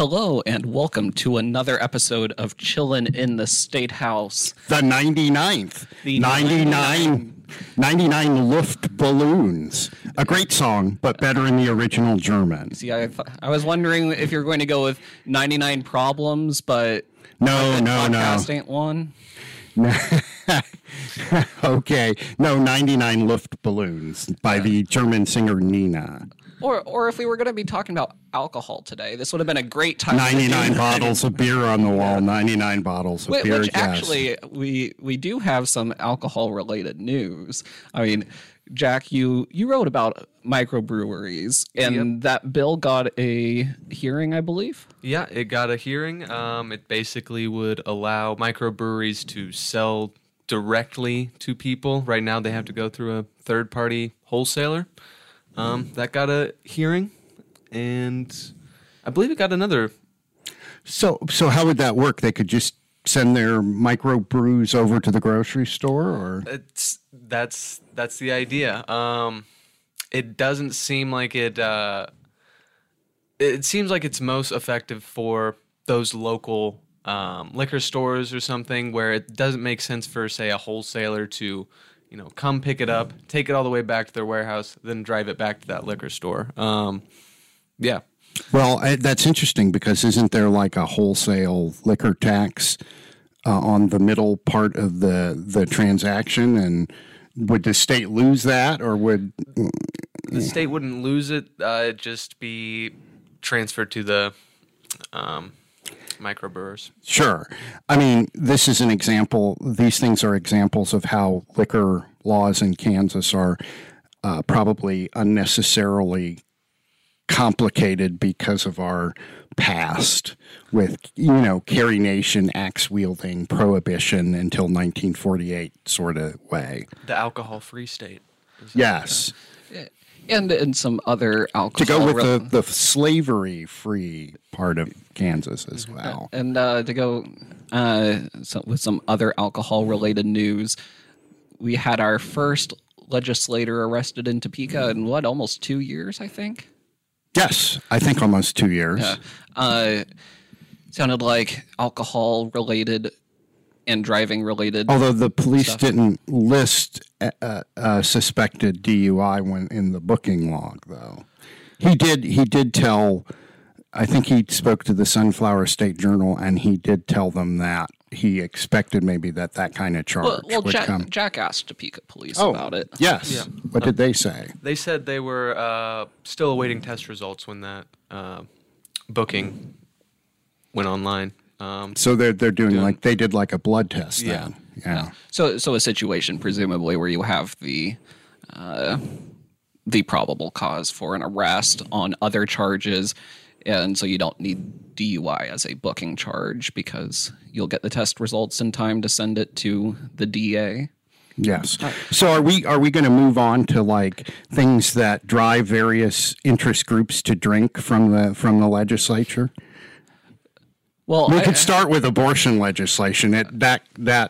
Hello and welcome to another episode of Chillin' in the State House. The 99th. The 99 Luftballons. A great song, but better in the original German. See, I was wondering if you're going to go with 99 Problems, but No. podcast ain't one. Okay. No, 99 Luftballons by the German singer Nina. Or if we were going to be talking about alcohol today, this would have been a great time. 99 bottles of beer on the wall, 99 bottles of beer. Which actually, we do have some alcohol-related news. I mean, Jack, you wrote about microbreweries, and that bill got a hearing, I believe? Yeah, it got a hearing. It basically would allow microbreweries to sell directly to people. Right now, they have to go through a third-party wholesaler. That got a hearing, and I believe it got another. So how would that work? They could just send their microbrews over to the grocery store, or That's the idea. It doesn't seem like it. It seems like it's most effective for those local liquor stores or something, where it doesn't make sense for, say, a wholesaler to, come pick it up, take it all the way back to their warehouse, then drive it back to that liquor store. Yeah. Well, that's interesting because isn't there like a wholesale liquor tax on the middle part of the transaction? And would the state lose that, or would The state wouldn't lose it. It'd just be transferred to the microbrewers. Sure. I mean, this is an example. These things are examples of how liquor laws in Kansas are probably unnecessarily complicated because of our past with, Carrie Nation, axe-wielding, prohibition until 1948 sort of way. The alcohol-free state. Yes. And some other alcohol. To go with the slavery-free part of Kansas as well. And to go with some other alcohol-related news, we had our first legislator arrested in Topeka in almost 2 years, I think? Yes, I think almost 2 years. Sounded like alcohol-related and driving-related. Although the police stuff. didn't list suspected DUI when in the booking log, though. He did tell. I think he spoke to the Sunflower State Journal, and he did tell them that he expected maybe that kind of charge would come. Jack asked Topeka police about it. Yes. Yeah. What did they say? They said they were still awaiting test results when that booking went online. So they're doing like they did like a blood test then. Yeah. So a situation presumably where you have the probable cause for an arrest on other charges, and so you don't need DUI as a booking charge because you'll get the test results in time to send it to the DA. Yes. So are we going to move on to like things that drive various interest groups to drink from the legislature? Well, We could start with abortion legislation. That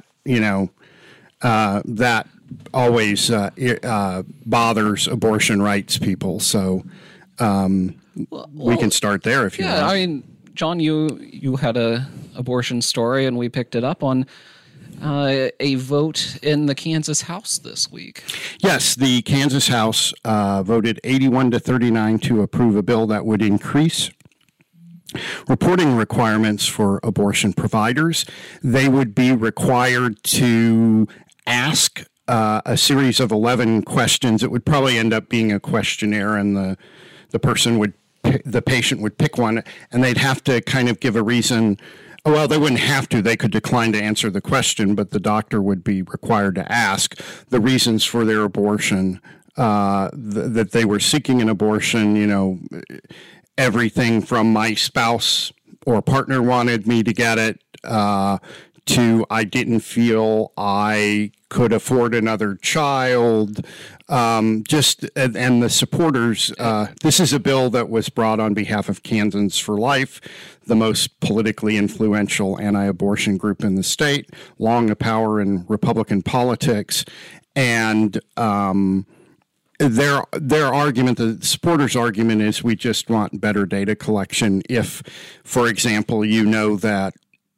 always bothers abortion rights people. So we can start there if you want. Yeah, I mean, John, you had a abortion story, and we picked it up on a vote in the Kansas House this week. Yes, the Kansas House voted 81-39 to approve a bill that would increase reporting requirements for abortion providers. They would be required to ask a series of 11 questions. It would probably end up being a questionnaire, and the patient would pick one, and they'd have to kind of give a reason. Well, they wouldn't have to. They could decline to answer the question, but the doctor would be required to ask the reasons for their abortion, that they were seeking an abortion, everything from my spouse or partner wanted me to get it, to I didn't feel I could afford another child. And the supporters, this is a bill that was brought on behalf of Kansans for Life, the most politically influential anti-abortion group in the state, long a power in Republican politics. And their argument, the supporters' argument, is we just want better data collection. If, for example, you know that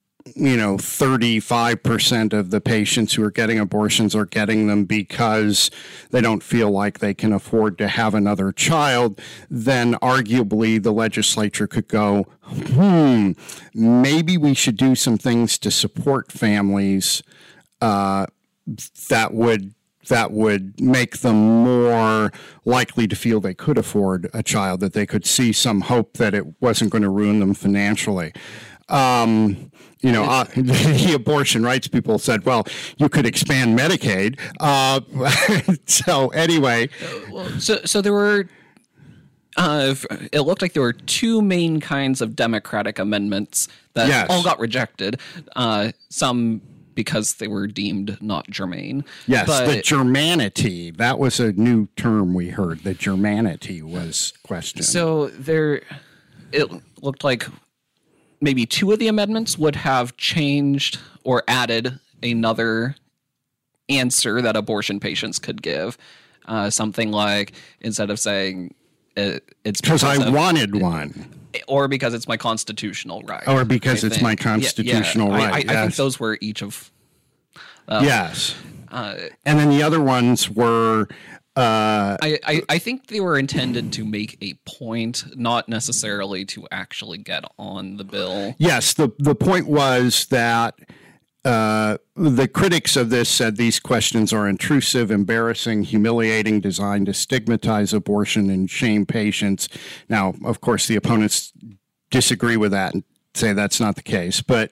35% of the patients who are getting abortions are getting them because they don't feel like they can afford to have another child, then arguably the legislature could go, maybe we should do some things to support families that would make them more likely to feel they could afford a child, that they could see some hope that it wasn't going to ruin them financially. The abortion rights people said, well, you could expand Medicaid. So anyway. So there were, it looked like there were two main kinds of Democratic amendments that all got rejected. Some because they were deemed not germane. Yes, the germanity. That was a new term we heard. The germanity was questioned. So it looked like maybe two of the amendments would have changed or added another answer that abortion patients could give. Something like, instead of saying it's because I wanted one, or because it's my constitutional right, or because it's my constitutional right. I think those were each of yes. And then the other ones were I think they were intended to make a point, not necessarily to actually get on the bill. Yes, the point was that the critics of this said these questions are intrusive, embarrassing, humiliating, designed to stigmatize abortion and shame patients. Now, of course, the opponents disagree with that and say that's not the case. But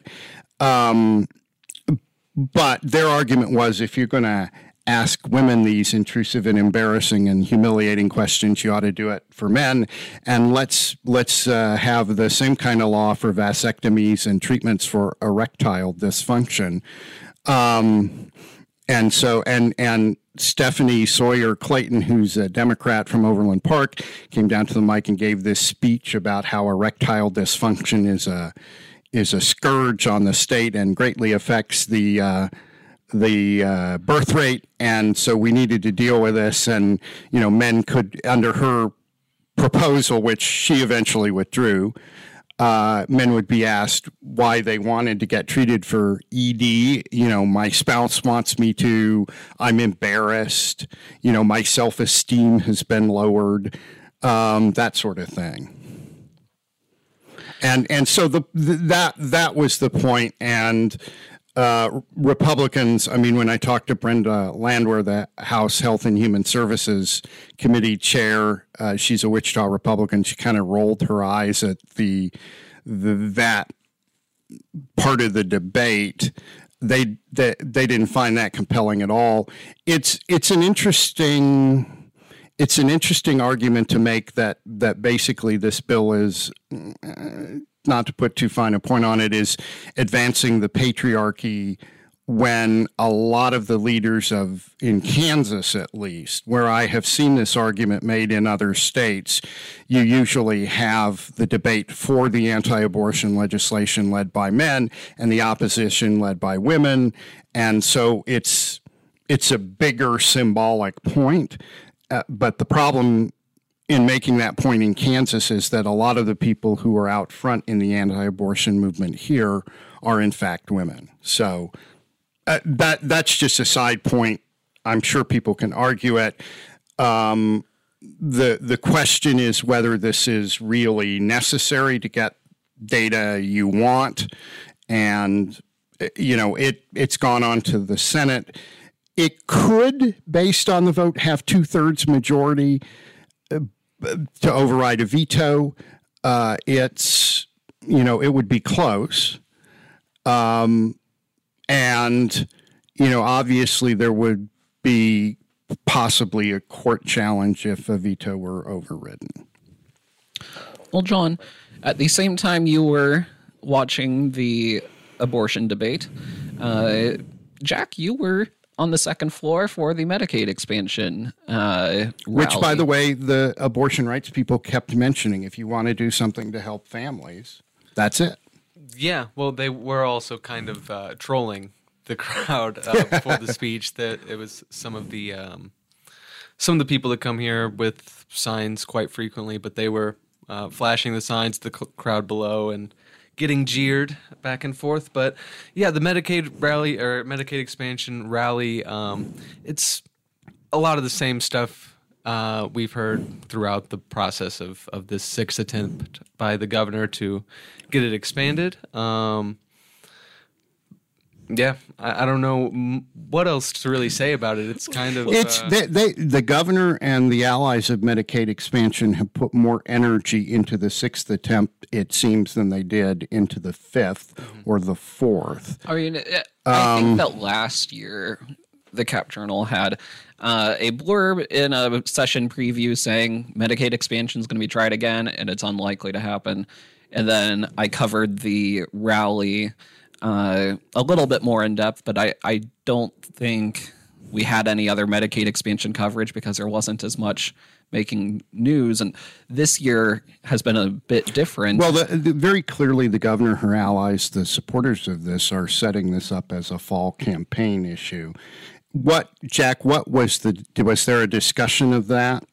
their argument was, if you're going to ask women these intrusive and embarrassing and humiliating questions, you ought to do it for men. And let's have the same kind of law for vasectomies and treatments for erectile dysfunction. And Stephanie Sawyer Clayton, who's a Democrat from Overland Park, came down to the mic and gave this speech about how erectile dysfunction is a scourge on the state and greatly affects the birth rate, and so we needed to deal with this. And men could, under her proposal, which she eventually withdrew, men would be asked why they wanted to get treated for ED. My spouse wants me to. I'm embarrassed. My self-esteem has been lowered. That sort of thing. And so that was the point. And Republicans, when I talked to Brenda Landwehr, the House Health and Human Services Committee chair, she's a Wichita Republican. She kind of rolled her eyes at that part of the debate. They didn't find that compelling at all. It's an interesting argument to make that basically this bill is, not to put too fine a point on it, is advancing the patriarchy, when a lot of the leaders in Kansas, at least, where I have seen this argument made in other states, you usually have the debate for the anti-abortion legislation led by men and the opposition led by women. And so it's a bigger symbolic point. But the problem in making that point in Kansas is that a lot of the people who are out front in the anti-abortion movement here are in fact women. So that's just a side point. I'm sure people can argue it. The question is whether this is really necessary to get data you want. And, it's gone on to the Senate. It could, based on the vote, have 2/3 majority to override a veto. It would be close. And, obviously there would be possibly a court challenge if a veto were overridden. Well, John, at the same time you were watching the abortion debate, Jack, you were on the second floor for the Medicaid expansion rally. Which, by the way, the abortion rights people kept mentioning. If you want to do something to help families, that's it. Yeah, well, they were also kind of trolling the crowd before the speech. That it was some of the some of the people that come here with signs quite frequently, but they were flashing the signs to the crowd below and getting jeered back and forth. But yeah, the Medicaid rally or Medicaid expansion rally, it's a lot of the same stuff we've heard throughout the process of this sixth attempt by the governor to get it expanded. Yeah, I don't know what else to really say about it. It's kind of the governor and the allies of Medicaid expansion have put more energy into the sixth attempt, it seems, than they did into the fifth or the fourth. I mean, I think that last year the Cap Journal had a blurb in a session preview saying Medicaid expansion is going to be tried again, and it's unlikely to happen. And then I covered the rally a little bit more in depth, but I don't think we had any other Medicaid expansion coverage because there wasn't as much making news. And this year has been a bit different. Well, very clearly the governor, her allies, the supporters of this are setting this up as a fall campaign issue. Jack, was there a discussion of that?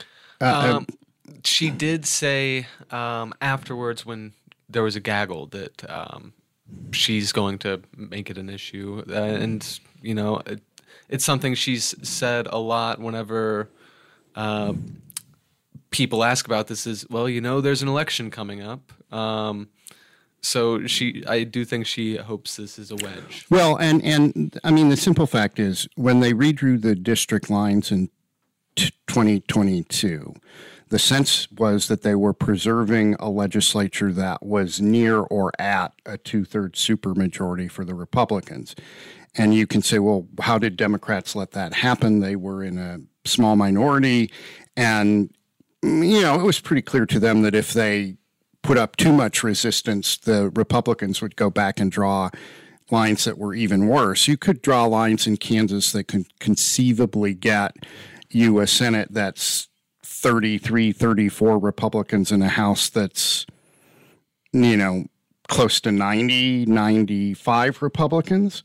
She did say afterwards when there was a gaggle that she's going to make it an issue. And, you know, it's something she's said a lot whenever people ask about this is, well, you know, there's an election coming up. So I do think she hopes this is a wedge. Well, and I mean, the simple fact is when they redrew the district lines in 2022, the sense was that they were preserving a legislature that was near or at a 2/3 supermajority for the Republicans. And you can say, well, how did Democrats let that happen? They were in a small minority. And, you know, it was pretty clear to them that if they put up too much resistance, the Republicans would go back and draw lines that were even worse. You could draw lines in Kansas that could conceivably get you a Senate that's 33, 34 Republicans in a House that's, you know, close to 90, 95 Republicans.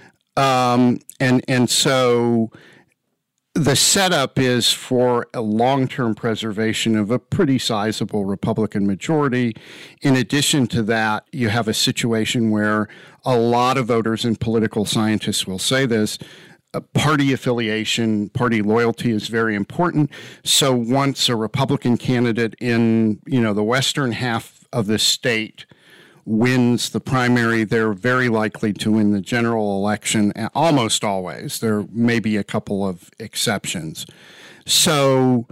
And so the setup is for a long-term preservation of a pretty sizable Republican majority. In addition to that, you have a situation where a lot of voters and political scientists will say this, party affiliation, party loyalty is very important. So once a Republican candidate in, you know, the western half of the state wins the primary, they're very likely to win the general election, almost always. There may be a couple of exceptions. So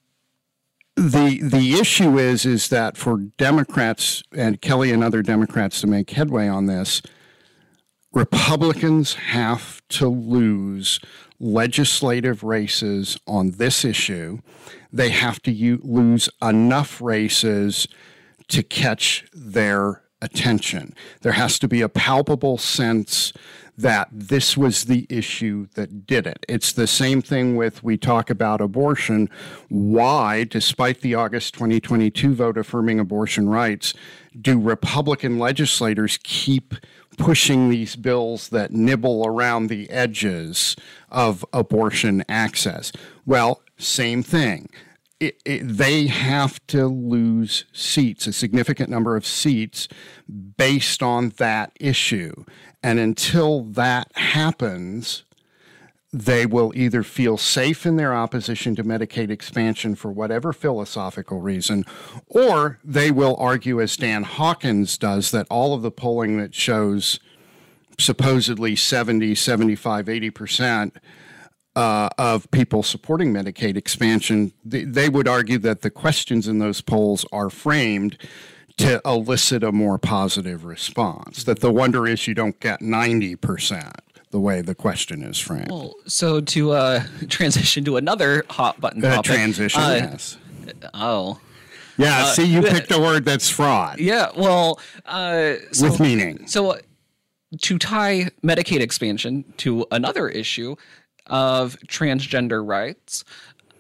the issue is that for Democrats, and Kelly and other Democrats to make headway on this, Republicans have to lose legislative races on this issue. They have to lose enough races to catch their attention. There has to be a palpable sense that this was the issue that did it. It's the same thing we talk about abortion. Why, despite the August 2022 vote affirming abortion rights, do Republican legislators keep pushing these bills that nibble around the edges of abortion access? Well, same thing. They have to lose seats, a significant number of seats, based on that issue. And until that happens, they will either feel safe in their opposition to Medicaid expansion for whatever philosophical reason, or they will argue, as Dan Hawkins does, that all of the polling that shows supposedly 70, 75, 80% of people supporting Medicaid expansion, they would argue that the questions in those polls are framed to elicit a more positive response, that the wonder is you don't get 90% the way the question is framed. Well, so to transition to another hot button topic. Transition, yes. Oh. Yeah, see, you picked a word that's fraught. Yeah, well. With meaning. So to tie Medicaid expansion to another issue of transgender rights,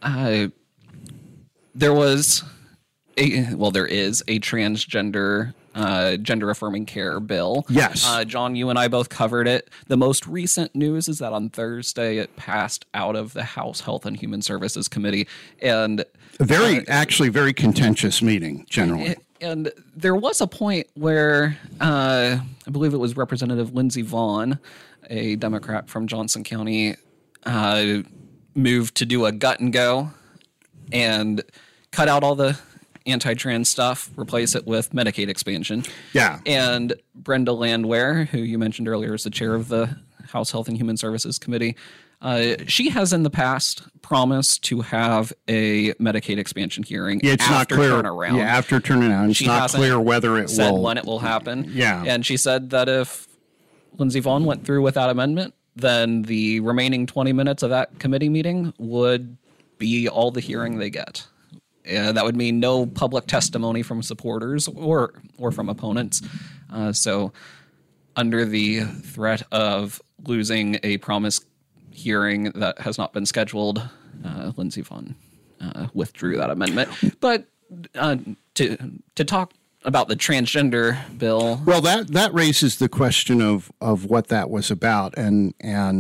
there is a transgender gender affirming care bill. Yes. John, you and I both covered it. The most recent news is that on Thursday it passed out of the House Health and Human Services Committee, and actually very contentious meeting generally. And there was a point where I believe it was Representative Lindsey Vaughn, a Democrat from Johnson County, moved to do a gut and go and cut out all the anti-trans stuff, replace it with Medicaid expansion. Yeah. And Brenda Landwehr, who you mentioned earlier is the chair of the House Health and Human Services Committee, she has in the past promised to have a Medicaid expansion hearing It's not clear. turnaround. Yeah, after turnaround. It's not clear whether it said will. when it will happen. Yeah. And she said that if Lindsey Vaughn went through with that amendment, then the remaining 20 minutes of that committee meeting would be all the hearing they get. That would mean no public testimony from supporters or from opponents. So under the threat of losing a promised hearing that has not been scheduled, Lindsey Vaughn withdrew that amendment. But to talk about the transgender bill. Well, that raises the question of what that was about and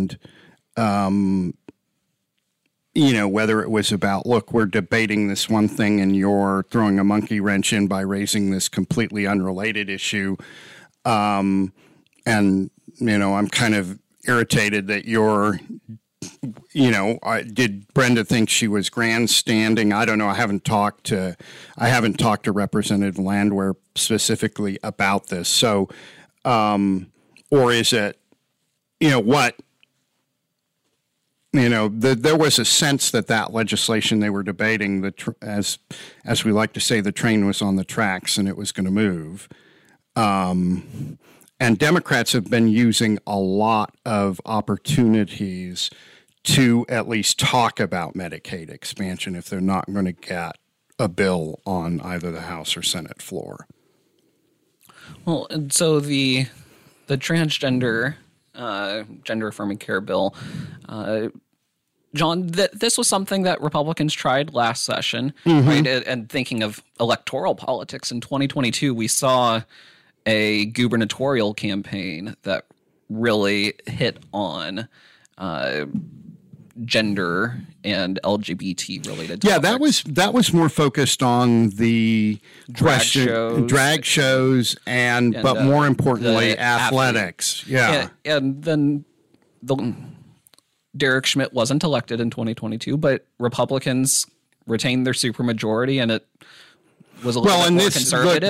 whether it was about, look, we're debating this one thing and you're throwing a monkey wrench in by raising this completely unrelated issue. I'm kind of irritated that did Brenda think she was grandstanding? I don't know. I haven't talked to Representative Landwehr specifically about this. So, or is it, what? There was a sense that legislation they were debating, as we like to say, the train was on the tracks and it was going to move. And Democrats have been using a lot of opportunities to at least talk about Medicaid expansion if they're not going to get a bill on either the House or Senate floor. Well, and so the transgender gender affirming care bill, John, this was something that Republicans tried last session, right? And thinking of electoral politics in 2022, we saw a gubernatorial campaign that really hit on gender and LGBT related topics. Yeah, that was more focused on the drag shows, but more importantly, athletics. Yeah, and then Derek Schmidt wasn't elected in 2022, but Republicans retained their supermajority, and it was a little bit more conservative.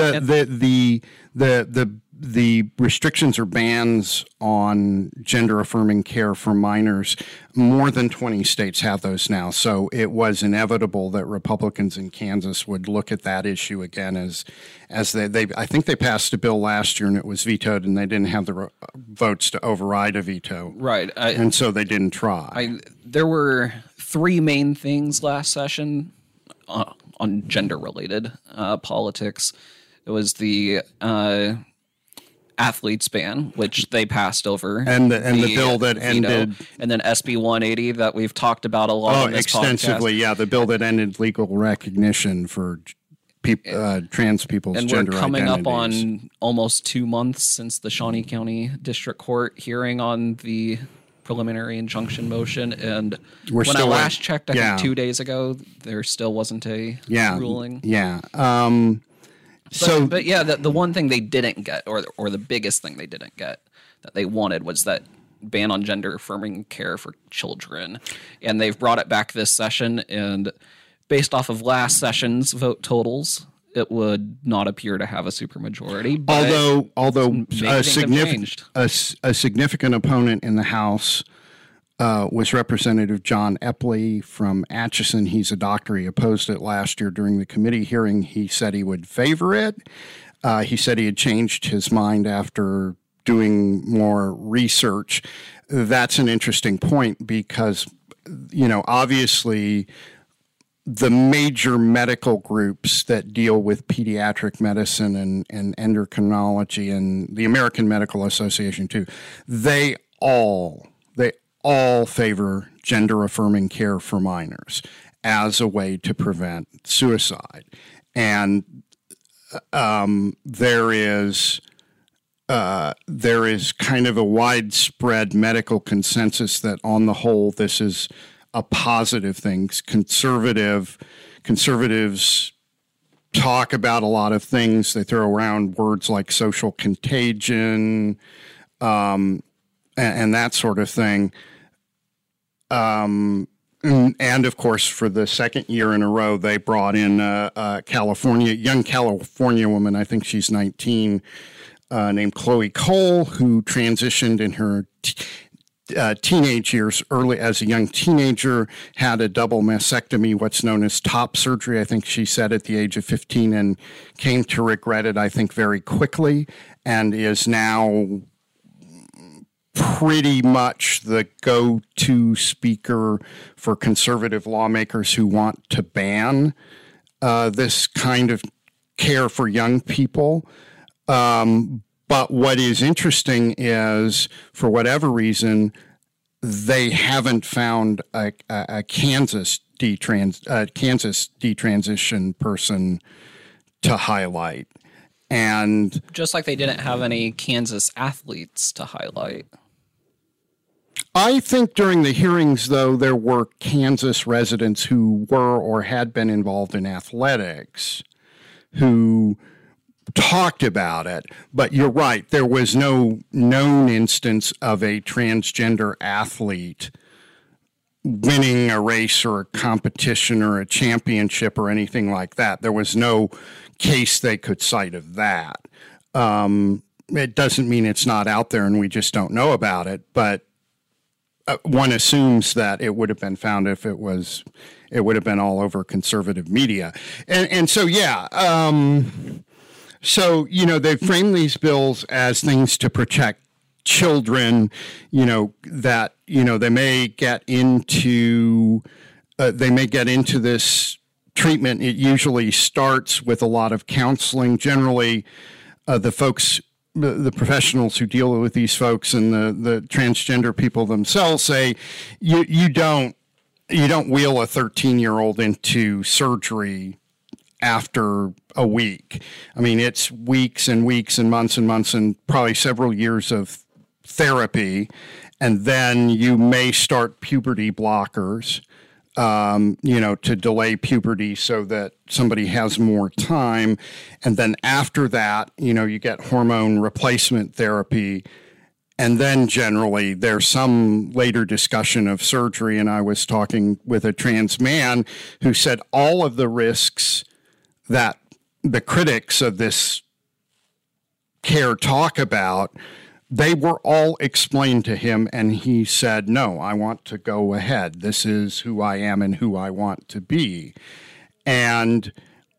The restrictions or bans on gender affirming care for minors, more than 20 states have those now. So it was inevitable that Republicans in Kansas would look at that issue again as they I think they passed a bill last year and it was vetoed and they didn't have the votes to override a veto. Right. And so they didn't try. There were three main things last session on gender-related politics. It was the athletes ban, which they passed over, and the bill that ended, and then SB 180 that we've talked about a lot on this extensively. podcast. Yeah, the bill that ended legal recognition for trans people's and gender we're coming identities. up on almost 2 months since the Shawnee County District Court hearing on the preliminary injunction motion, and when I last checked, I think 2 days ago, there still wasn't a ruling. Yeah. But the one thing they didn't get, or the biggest thing they didn't get that they wanted, was that ban on gender affirming care for children, and they've brought it back this session. And based off of last session's vote totals, it would not appear to have a supermajority. Although a significant opponent in the House was Representative John Epley from Atchison. He's a doctor. He opposed it last year during the committee hearing. He said he would favor it. He said he had changed his mind after doing more research. That's an interesting point because, obviously the major medical groups that deal with pediatric medicine and endocrinology and the American Medical Association too, they all favor gender affirming care for minors as a way to prevent suicide. And there is kind of a widespread medical consensus that on the whole this is a positive thing. Conservatives talk about a lot of things. They throw around words like social contagion and that sort of thing. And of course, for the second year in a row, they brought in a young California woman, I think she's 19, named Chloe Cole, who transitioned in her teenage years, early as a young teenager, had a double mastectomy, what's known as top surgery, I think she said, at the age of 15, and came to regret it, I think, very quickly, and is now pretty much the go-to speaker for conservative lawmakers who want to ban this kind of care for young people. But what is interesting is, for whatever reason, they haven't found a Kansas detransition person to highlight. And just like they didn't have any Kansas athletes to highlight. I think during the hearings, though, there were Kansas residents who were or had been involved in athletics who talked about it. But you're right, there was no known instance of a transgender athlete winning a race or a competition or a championship or anything like that. There was no case they could cite of that. It doesn't mean it's not out there and we just don't know about it, but one assumes that it would have been found if it would have been all over conservative media. And so, yeah, so, they frame these bills as things to protect children, that, they may get into this treatment. It usually starts with a lot of counseling. Generally, the professionals who deal with these folks and the transgender people themselves say, you don't wheel a 13-year-old into surgery after a week. I mean, it's weeks and weeks and months and probably several years of therapy. And then you may start puberty blockers, to delay puberty so that somebody has more time. And then after that, you get hormone replacement therapy. And then generally there's some later discussion of surgery. And I was talking with a trans man who said all of the risks that the critics of this care talk about, they were all explained to him, and he said, no, I want to go ahead. This is who I am and who I want to be. And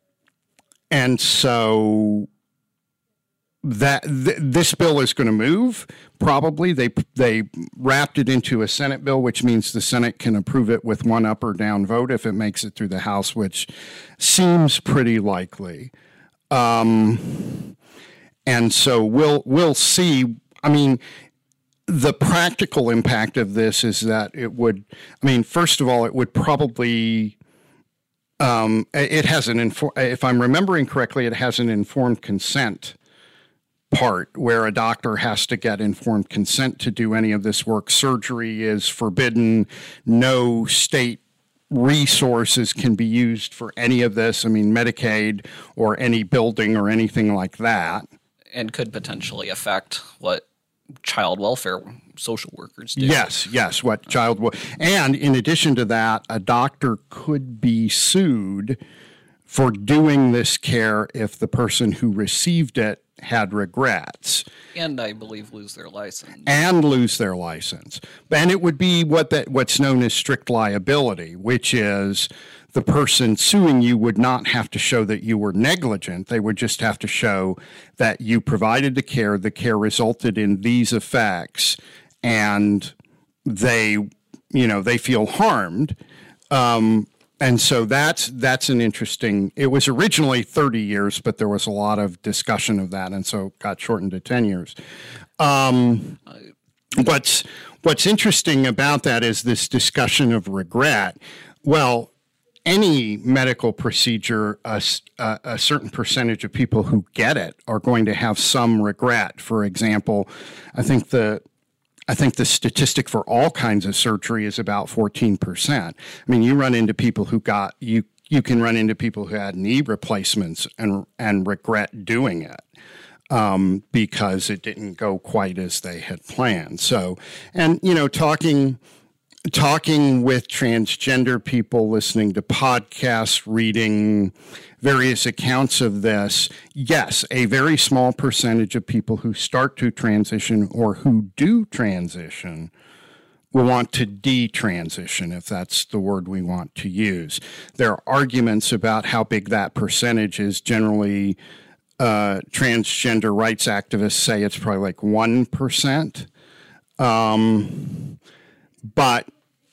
so that this bill is going to move. Probably they wrapped it into a Senate bill, which means the Senate can approve it with one up or down vote if it makes it through the House, which seems pretty likely. And so we'll see. I mean, the practical impact of this is that it would. I mean, first of all, it would probably. It has if I'm remembering correctly, it has an informed consent part where a doctor has to get informed consent to do any of this work. Surgery is forbidden. No state resources can be used for any of this. I mean, Medicaid or any building or anything like that. And could potentially affect what child welfare social workers do. Yes, what and in addition to that, a doctor could be sued for doing this care if the person who received it had regrets. And I believe lose their license. And it would be what's known as strict liability, which is the person suing you would not have to show that you were negligent. They would just have to show that you provided the care resulted in these effects, and they feel harmed. And so that's an interesting. It was originally 30 years, but there was a lot of discussion of that, and so it got shortened to 10 years. What's interesting about that is this discussion of regret. Well, any medical procedure, a certain percentage of people who get it are going to have some regret. For example, I think the statistic for all kinds of surgery is about 14%. I mean, you run into people who got you can run into people who had knee replacements and regret doing it because it didn't go quite as they had planned. So, and talking with transgender people, listening to podcasts, reading various accounts of this, yes, a very small percentage of people who start to transition or who do transition will want to detransition, if that's the word we want to use. There are arguments about how big that percentage is. Generally, transgender rights activists say it's probably like 1%. But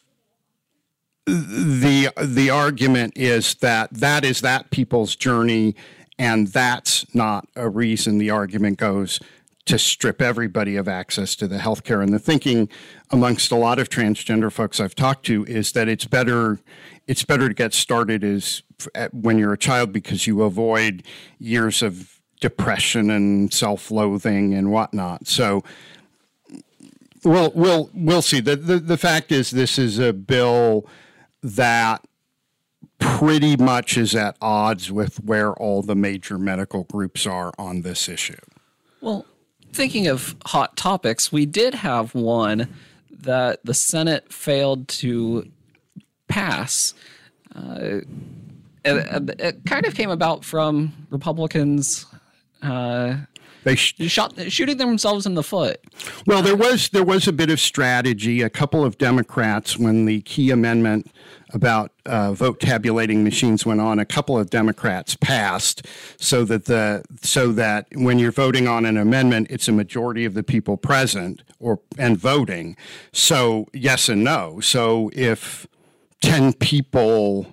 the argument is that is that people's journey, and that's not a reason. The argument goes to strip everybody of access to the healthcare. And the thinking amongst a lot of transgender folks I've talked to is that it's better to get started when you're a child, because you avoid years of depression and self-loathing and whatnot. So we'll see. The fact is, this is a bill that pretty much is at odds with where all the major medical groups are on this issue. Well, thinking of hot topics, we did have one that the Senate failed to pass. It kind of came about from Republicans shooting themselves in the foot. Well, there was a bit of strategy. A couple of Democrats, when the key amendment about vote tabulating machines went on, a couple of Democrats passed so that when you're voting on an amendment, it's a majority of the people present and voting. So yes and no. So if 10 people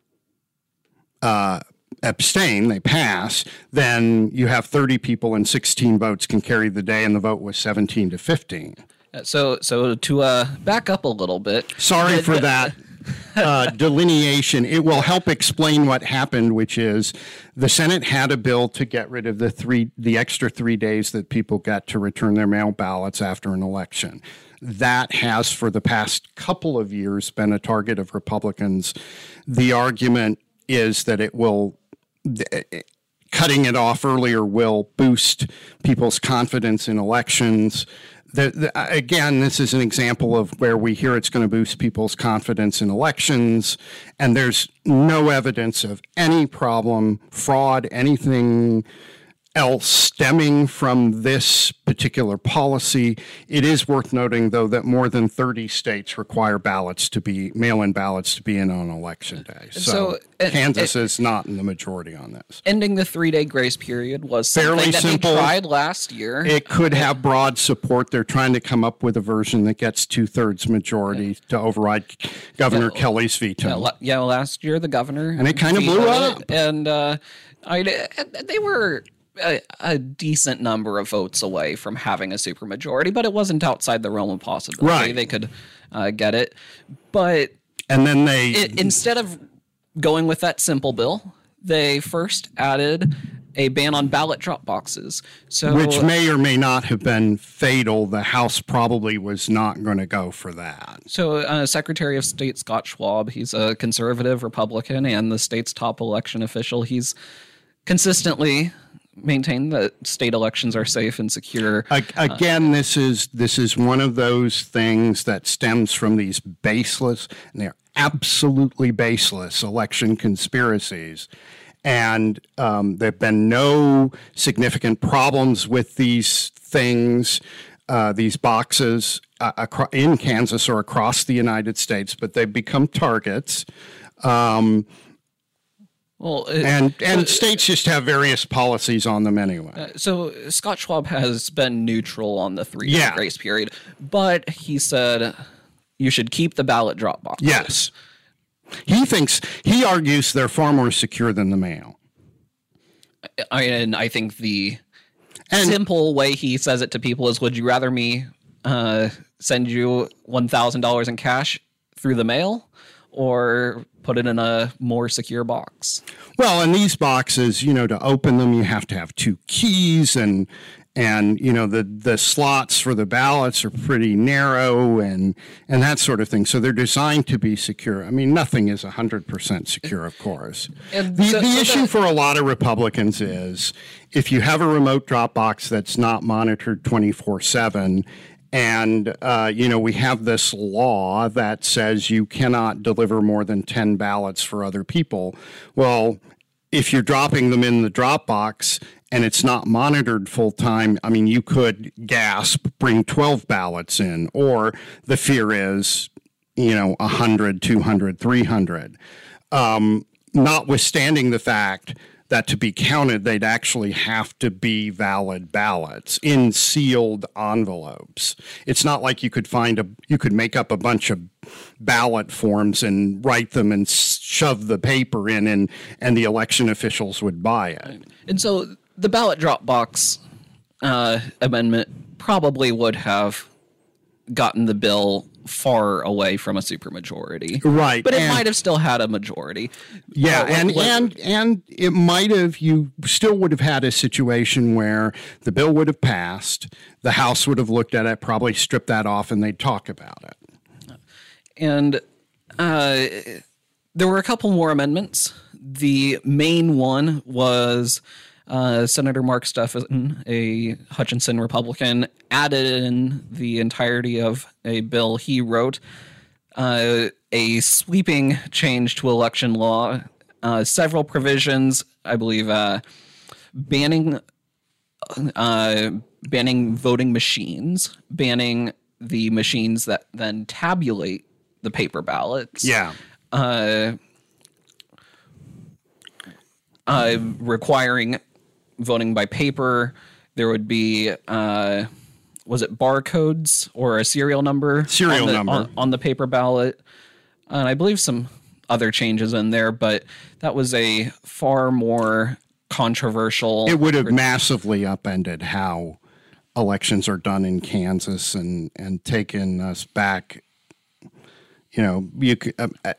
abstain, they pass, then you have 30 people and 16 votes can carry the day, and the vote was 17-15. So to back up a little bit. Sorry for that delineation. It will help explain what happened, which is the Senate had a bill to get rid of the extra 3 days that people got to return their mail ballots after an election. That has, for the past couple of years, been a target of Republicans. The argument is that cutting it off earlier will boost people's confidence in elections. Again, this is an example of where we hear it's going to boost people's confidence in elections, and there's no evidence of any problem, fraud, anything else stemming from this particular policy. It is worth noting, though, that more than 30 states require mail-in ballots to be in on election day. So Kansas is not in the majority on this. Ending the 3-day grace period was something fairly that simple. They tried last year. It could have broad support. They're trying to come up with a version that gets 2/3 majority to override Governor Kelly's veto. Last year the governor and it kind of blew up. And they were a decent number of votes away from having a supermajority, but it wasn't outside the realm of possibility. Right. They could get it. But and then instead of going with that simple bill, they first added a ban on ballot drop boxes. Which may or may not have been fatal. The House probably was not going to go for that. So Secretary of State Scott Schwab, he's a conservative Republican and the state's top election official. He's consistently maintained that state elections are safe and secure. Again, this is one of those things that stems from these baseless, and they're absolutely baseless, election conspiracies. And there have been no significant problems with these things, these boxes in Kansas or across the United States, but they've become targets. And states just have various policies on them anyway. So Scott Schwab has been neutral on the 3-day grace period, but he said you should keep the ballot drop boxes. Yes. He argues they're far more secure than the mail. And I think the simple way he says it to people is, would you rather me send you $1,000 in cash through the mail, or put it in a more secure box. Well, in these boxes, to open them, you have to have 2 keys, and the slots for the ballots are pretty narrow and that sort of thing. So they're designed to be secure. I mean, nothing is 100% secure, of course. And The issue for a lot of Republicans is if you have a remote drop box that's not monitored 24/7, and, we have this law that says you cannot deliver more than 10 ballots for other people. Well, if you're dropping them in the drop box and it's not monitored full time, I mean, you could bring 12 ballots in, or the fear is, 100, 200, 300. Notwithstanding the fact that to be counted, they'd actually have to be valid ballots in sealed envelopes. It's not like you could make up a bunch of ballot forms and write them and shove the paper in, and the election officials would buy it. And so the ballot drop box amendment probably would have gotten the bill far away from a supermajority. Right. But it might have still had a majority. Yeah, and it might have, you still would have had a situation where the bill would have passed, the House would have looked at it, probably stripped that off, and they'd talk about it. And there were a couple more amendments. The main one was Senator Mark Stephan, a Hutchinson Republican, added in the entirety of a bill he wrote, a sweeping change to election law, several provisions, I believe, banning voting machines, banning the machines that then tabulate the paper ballots. Yeah. Requiring voting by paper. There would be, was it barcodes or a serial number? On the paper ballot. And I believe some other changes in there, but that was a far more controversial. It would have massively upended how elections are done in Kansas and taken us back, you could,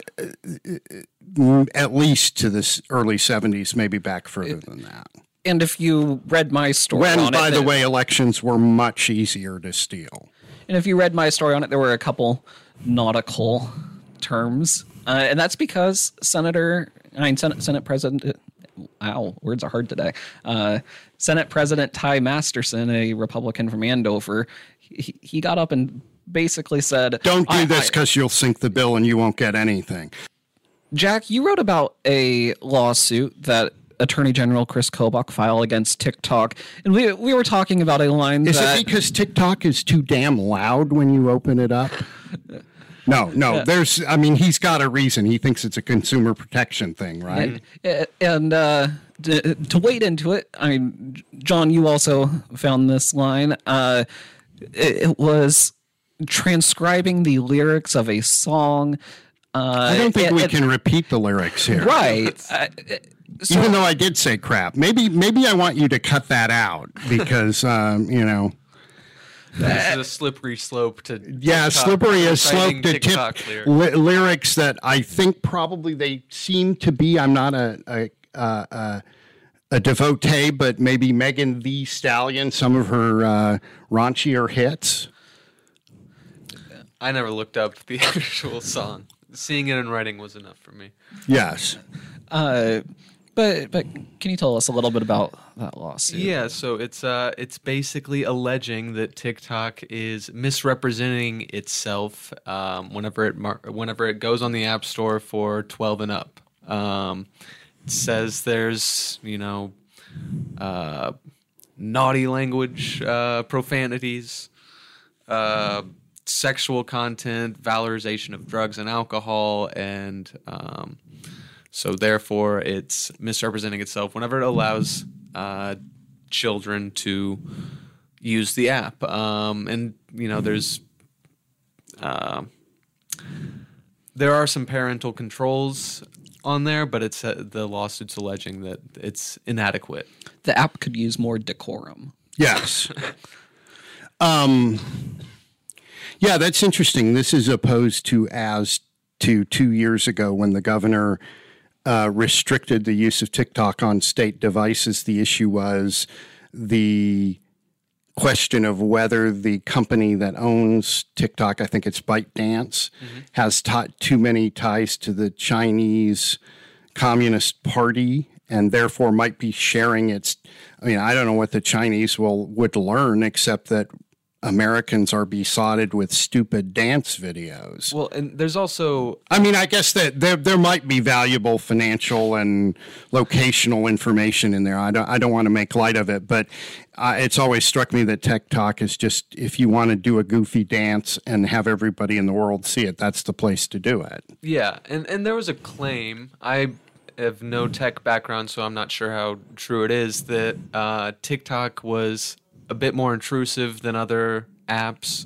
at least to the early 70s, maybe back further than that. And if you read my story on it... By the way, elections were much easier to steal. And if you read my story on it, there were a couple nautical terms. And that's because Senate President... Wow, words are hard today. Senate President Ty Masterson, a Republican from Andover, he got up and basically said... Don't do this because you'll sink the bill and you won't get anything. Jack, you wrote about a lawsuit that Attorney General Chris Kobach filed against TikTok, and we were talking about a line Is it because TikTok is too damn loud when you open it up? No. He's got a reason. He thinks it's a consumer protection thing, right? And to wade into it, I mean, John, you also found this line. It was transcribing the lyrics of a song. I don't think we can repeat the lyrics here. Right. Even though I did say crap. Maybe I want you to cut that out because, This is a slippery slope to TikTok, slippery as slope to TikTok lyrics that I think probably they seem to be. I'm not a devotee, but maybe Megan Thee Stallion, some of her raunchier hits. I never looked up the actual song. Seeing it in writing was enough for me. Yes. But can you tell us a little bit about that lawsuit? Yeah, so it's basically alleging that TikTok is misrepresenting itself whenever it goes on the App Store for 12 and up. It says there's naughty language, profanities, sexual content, valorization of drugs and alcohol, and so therefore it's misrepresenting itself whenever it allows children to use the app. And there are some parental controls on there, but it's the lawsuit's alleging that it's inadequate. The app could use more decorum. Yes. Yeah, that's interesting. This is opposed to as to 2 years ago when the governor restricted the use of TikTok on state devices. The issue was the question of whether the company that owns TikTok, I think it's ByteDance, has too many ties to the Chinese Communist Party and therefore might be sharing its. I mean, I don't know what the Chinese would learn except that Americans are besotted with stupid dance videos. Well, and there's also... I mean, I guess that there might be valuable financial and locational information in there. I don't want to make light of it, but it's always struck me that TikTok is just, if you want to do a goofy dance and have everybody in the world see it, that's the place to do it. Yeah, and there was a claim, I have no tech background, so I'm not sure how true it is, that TikTok was a bit more intrusive than other apps,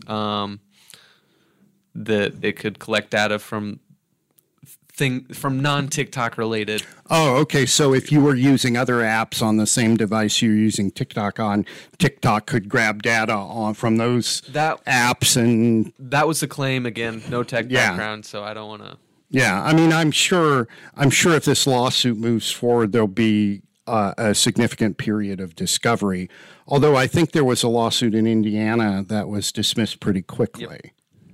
that it could collect data from non-TikTok related. Oh, okay. So if you were using other apps on the same device you're using TikTok on, TikTok could grab data from those apps, and that was the claim. Again, no tech background, so I don't want to. Yeah, I mean, I'm sure if this lawsuit moves forward, there'll be a significant period of discovery. Although I think there was a lawsuit in Indiana that was dismissed pretty quickly.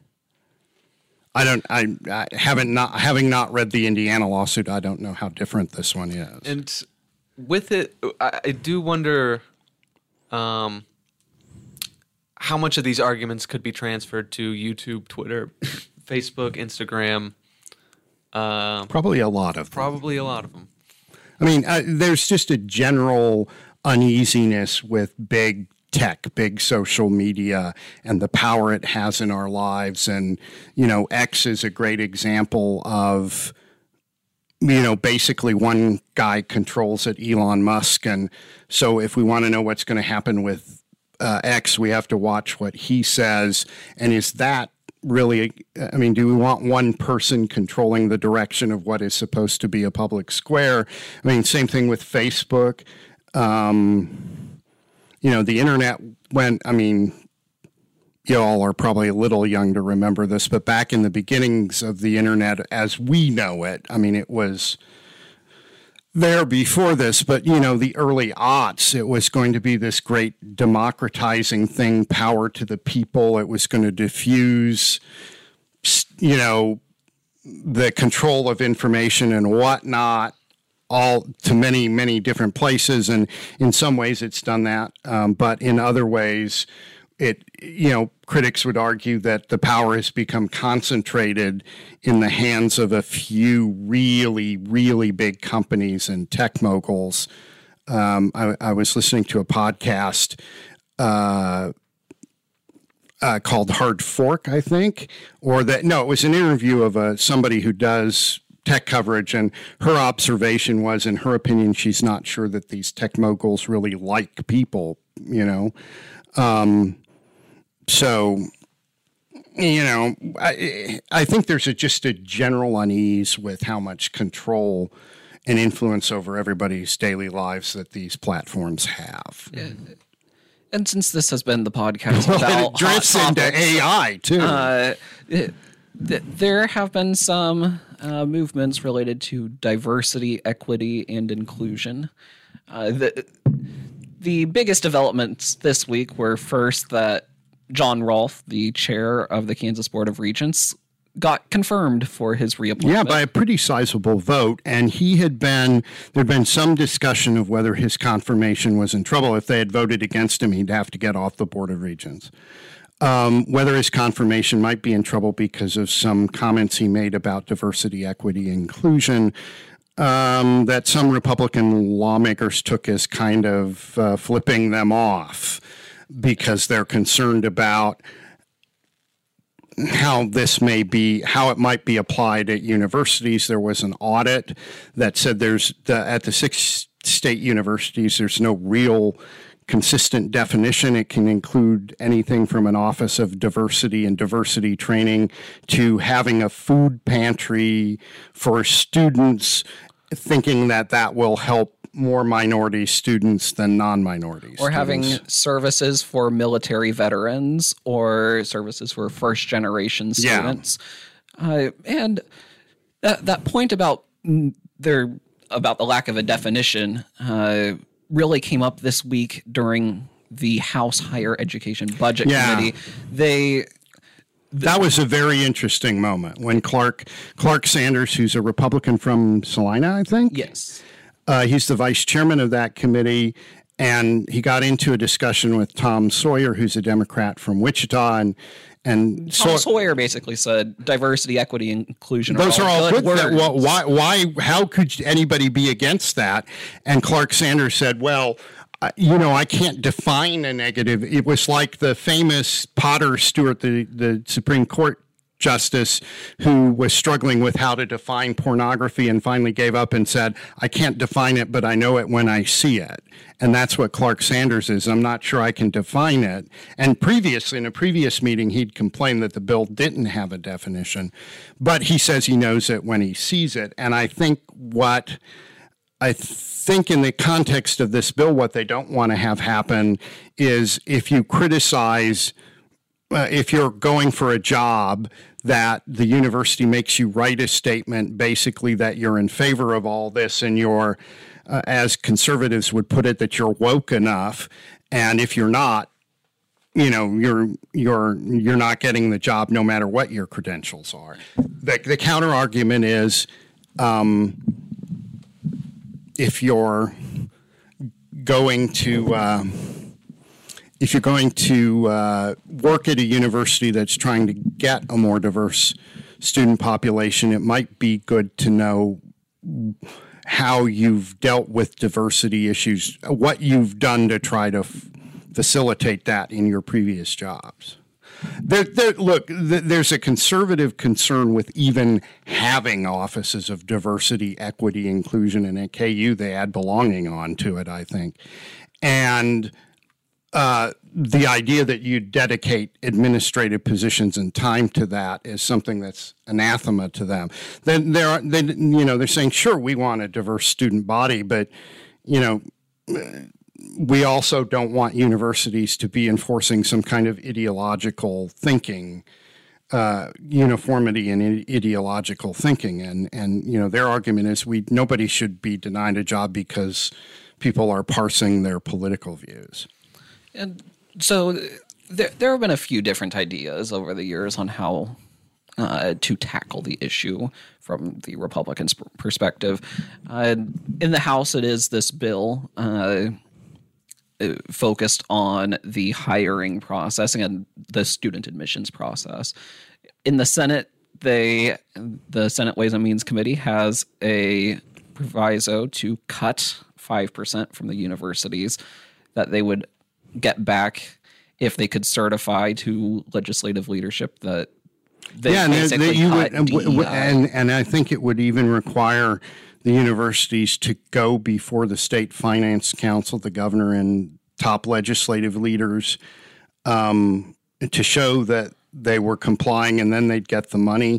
Yep. Having not read the Indiana lawsuit, I don't know how different this one is. And with it, I do wonder how much of these arguments could be transferred to YouTube, Twitter, Facebook, Instagram. Probably a lot of them. I mean, there's just a general uneasiness with big tech, big social media, and the power it has in our lives. And, X is a great example of, basically one guy controls it, Elon Musk. And so if we want to know what's going to happen with X, we have to watch what he says. And is that really, I mean, do we want one person controlling the direction of what is supposed to be a public square? I mean, same thing with Facebook. The internet went, I mean, you all are probably a little young to remember this, but back in the beginnings of the internet as we know it, I mean, it was there before this, but, the early aughts, it was going to be this great democratizing thing, power to the people. It was going to diffuse, the control of information and whatnot, all to many, many different places. And in some ways it's done that. But in other ways, critics would argue that the power has become concentrated in the hands of a few really, really big companies and tech moguls. I was listening to a podcast called Hard Fork, I think, it was an interview of somebody who does tech coverage, and her observation was, in her opinion, she's not sure that these tech moguls really like people, So, I think there's just a general unease with how much control and influence over everybody's daily lives that these platforms have. Yeah. And since this has been the podcast about it drifts into AI too. There have been some movements related to diversity, equity, and inclusion. The biggest developments this week were first that John Rolfe, the chair of the Kansas Board of Regents, got confirmed for his reappointment. Yeah, by a pretty sizable vote. And there'd been some discussion of whether his confirmation was in trouble. If they had voted against him, he'd have to get off the Board of Regents. Whether his confirmation might be in trouble because of some comments he made about diversity, equity, inclusion, that some Republican lawmakers took as kind of flipping them off because they're concerned about how it might be applied at universities. There was an audit that said at the 6 state universities, there's no real consistent definition. It can include anything from an office of diversity and diversity training to having a food pantry for students, thinking that will help more minority students than non-minority students. Or having services for military veterans or services for first-generation students. And That point about the lack of a definition really came up this week during the House Higher Education Budget Committee. That was a very interesting moment when Clark Sanders, who's a Republican from Salina, I think. Yes. He's the vice chairman of that committee, and he got into a discussion with Tom Sawyer, who's a Democrat from Wichita, and Tom Sawyer basically said diversity, equity, inclusion. Those are all good words. Why? How could anybody be against that? And Clark Sanders said, "Well, I can't define a negative." It was like the famous Potter Stewart, the Supreme Court justice, who was struggling with how to define pornography and finally gave up and said, "I can't define it, but I know it when I see it." And that's what Clark Sanders is. I'm not sure I can define it. And previously, in a previous meeting, he'd complained that the bill didn't have a definition, but he says he knows it when he sees it. And I think in the context of this bill, what they don't want to have happen is if you criticize, if you're going for a job, that the university makes you write a statement basically that you're in favor of all this and you're, as conservatives would put it, that you're woke enough. And if you're not, you're not getting the job no matter what your credentials are. The counter argument is, if you're going to work at a university that's trying to get a more diverse student population, it might be good to know how you've dealt with diversity issues, what you've done to try to facilitate that in your previous jobs. There's a conservative concern with even having offices of diversity, equity, inclusion, and at KU they add belonging on to it, I think. And the idea that you dedicate administrative positions and time to that is something that's anathema to them. Then they're saying, sure, we want a diverse student body, but we also don't want universities to be enforcing some kind of ideological thinking, uniformity in ideological thinking. And their argument is nobody should be denied a job because people are parsing their political views. And so there have been a few different ideas over the years on how to tackle the issue from the Republicans' perspective. In the House, it is this bill focused on the hiring process and the student admissions process. In the Senate, the Senate Ways and Means Committee has a proviso to cut 5% from the universities that they would get back if they could certify to legislative leadership that they and I think it would even require the universities to go before the State Finance Council, the governor, and top legislative leaders to show that they were complying, and then they'd get the money.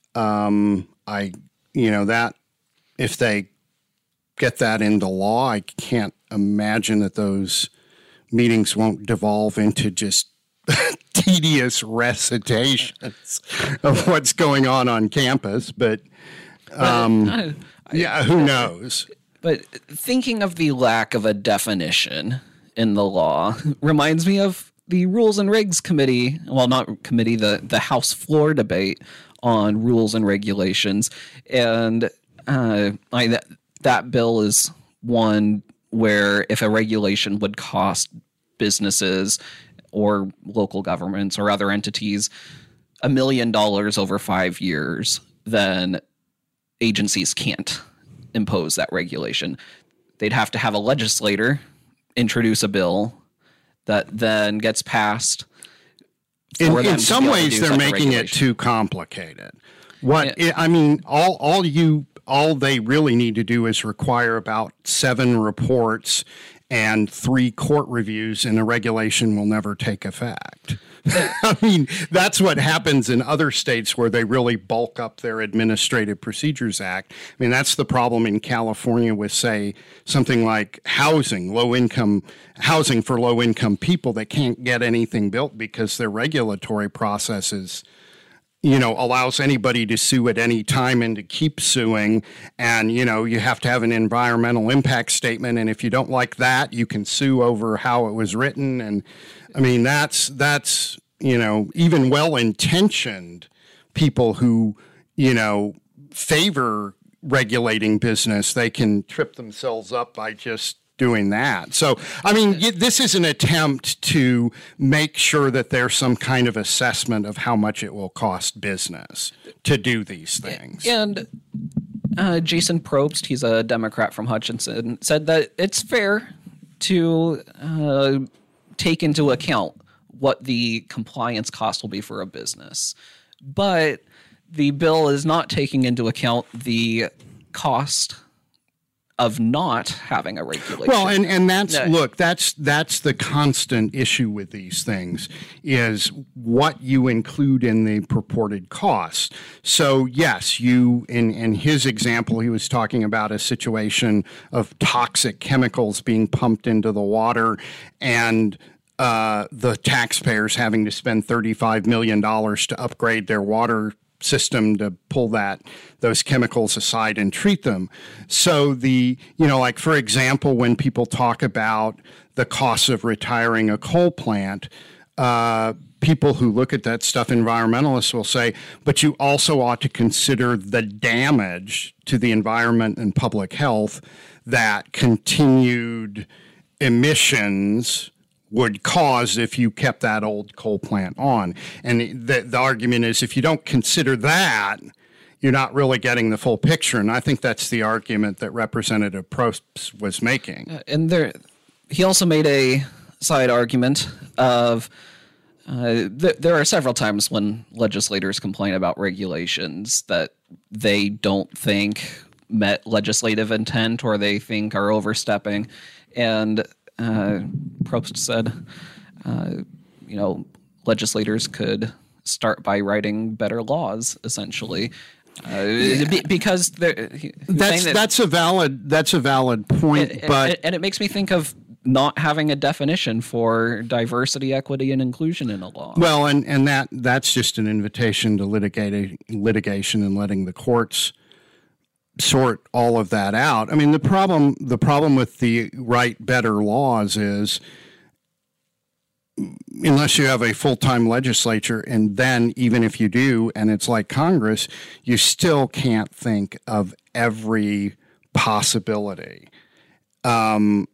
That if they get that into law, I can't imagine that those meetings won't devolve into just tedious recitations of what's going on campus. But who knows? But thinking of the lack of a definition in the law reminds me of the Rules and Regs Committee. Well, not committee, the House floor debate on rules and regulations. And that bill is one where if a regulation would cost businesses or local governments or other entities $1 million over 5 years, then agencies can't impose that regulation. They'd have to have a legislator introduce a bill that then gets passed. In some ways, they're making it too complicated. All they really need to do is require about 7 reports and 3 court reviews, and the regulation will never take effect. That's what happens in other states where they really bulk up their Administrative Procedures Act. That's the problem in California with, say, something like housing for low-income people that can't get anything built because their regulatory process is, allows anybody to sue at any time and to keep suing. And, you have to have an environmental impact statement. And if you don't like that, you can sue over how it was written. And I mean, that's even well-intentioned people who, favor regulating business, they can trip themselves up by just doing that. So, I mean, this is an attempt to make sure that there's some kind of assessment of how much it will cost business to do these things. And Jason Probst, he's a Democrat from Hutchinson, said that it's fair to take into account what the compliance cost will be for a business. But the bill is not taking into account the cost of not having a regulation. Well, and that's the constant issue with these things is what you include in the purported costs. So yes, in his example, he was talking about a situation of toxic chemicals being pumped into the water and the taxpayers having to spend $35 million to upgrade their water system to pull those chemicals aside and treat them. So like for example, when people talk about the cost of retiring a coal plant, people who look at that stuff, environmentalists will say, but you also ought to consider the damage to the environment and public health that continued emissions would cause if you kept that old coal plant on. And the argument is if you don't consider that, you're not really getting the full picture. And I think that's the argument that Representative Probst was making. And he also made a side argument of there are several times when legislators complain about regulations that they don't think met legislative intent or they think are overstepping. And Probst said, legislators could start by writing better laws, essentially, because that's a valid point. But it makes me think of not having a definition for diversity, equity, and inclusion in a law. Well, and that's just an invitation to litigation and letting the courts sort all of that out. I mean, the problem with the write better laws is unless you have a full-time legislature, and then even if you do, and it's like Congress, you still can't think of every possibility. And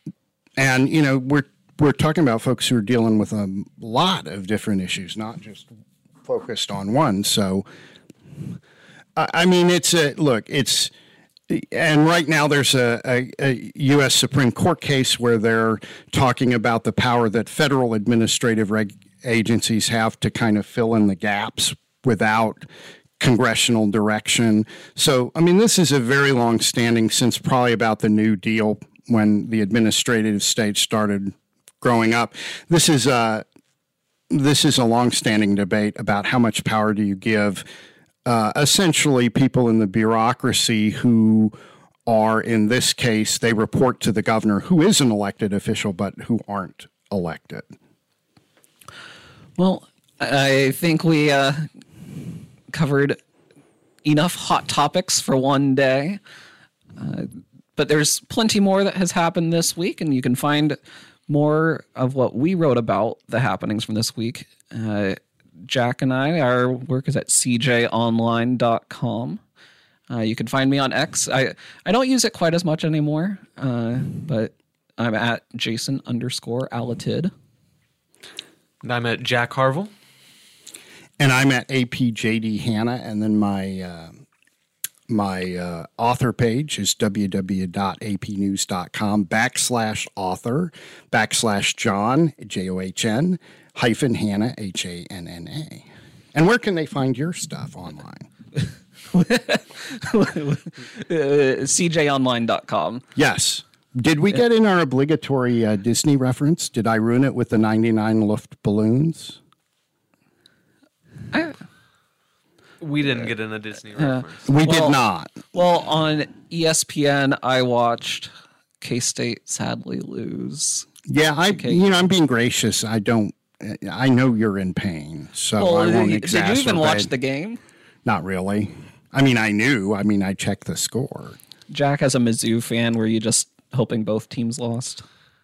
we're talking about folks who are dealing with a lot of different issues, not just focused on one. So I mean, and right now there's a U.S. Supreme Court case where they're talking about the power that federal administrative agencies have to kind of fill in the gaps without congressional direction. So, I mean, this is a very long standing since probably about the New Deal when the administrative state started growing up. This is a long standing debate about how much power do you give essentially people in the bureaucracy who are, in this case, they report to the governor, who is an elected official, but who aren't elected. Well, I think we covered enough hot topics for one day, but there's plenty more that has happened this week, and you can find more of what we wrote about the happenings from this week. Jack and our work is at cjonline.com. You can find me on X. I don't use it quite as much anymore, but I'm at Jason_Alatid. And I'm at Jack Harville. And I'm at APJD Hanna. And then my author page is www.apnews.com/author/John, John, -Hanna, HANNA. And where can they find your stuff online? cjonline.com. Yes. Did we get in our obligatory Disney reference? Did I ruin it with the 99 Luft balloons? We didn't get in a Disney reference. We did not. Well, on ESPN, I watched K-State sadly lose. Yeah, I'm being gracious. I don't I know you're in pain, so I won't exacerbate. Did you even watch the game? Not really. I mean, I knew. I mean, I checked the score. Jack, as a Mizzou fan, were you just hoping both teams lost?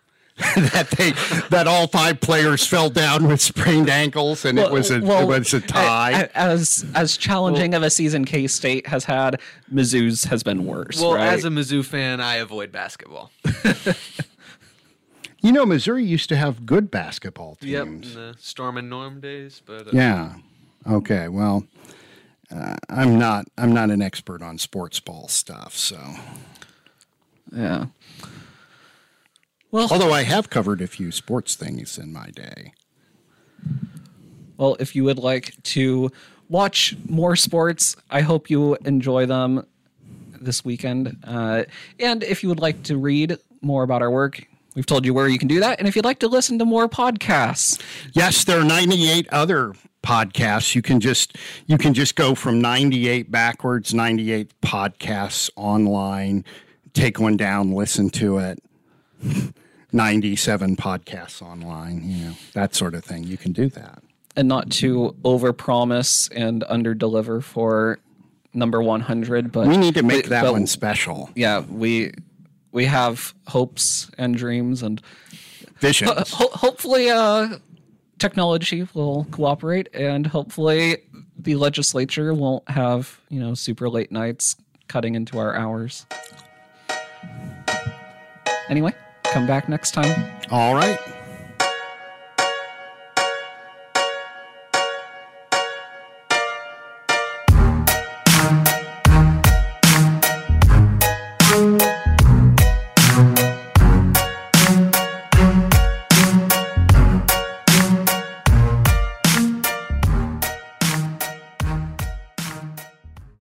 that all 5 players fell down with sprained ankles, and it was a tie. As challenging of a season K-State has had, Mizzou's has been worse. Well, right? as a Mizzou fan, I avoid basketball. Missouri used to have good basketball teams. Yep, in the Storm and Norm days. But yeah. Okay. Well, I'm not an expert on sports ball stuff, so yeah. Well, although I have covered a few sports things in my day. Well, if you would like to watch more sports, I hope you enjoy them this weekend. And if you would like to read more about our work, we've told you where you can do that. And if you'd like to listen to more podcasts. Yes, there are 98 other podcasts. You can just go from 98 backwards, 98 podcasts online, take one down, listen to it. 97 podcasts online, that sort of thing. You can do that. And not to overpromise and underdeliver for number 100, but we need to make that one special. Yeah, we have hopes and dreams and visions. Hopefully, technology will cooperate, and hopefully the legislature won't have super late nights cutting into our hours. Anyway, come back next time. All right.